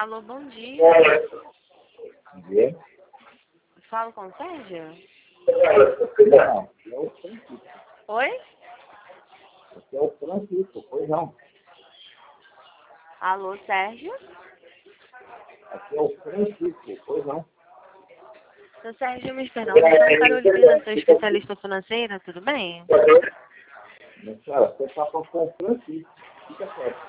Alô, bom dia. Bom dia. Falo com o Sérgio? Não, aqui é o Francisco. Oi? Aqui é o Francisco, pois não. Alô, Sérgio? Aqui é o Francisco, pois não. Seu Sérgio, me perdão, eu sou Carolina, sou especialista financeira, tudo bem? Minha senhora, você está com o Francisco. Fica quieto.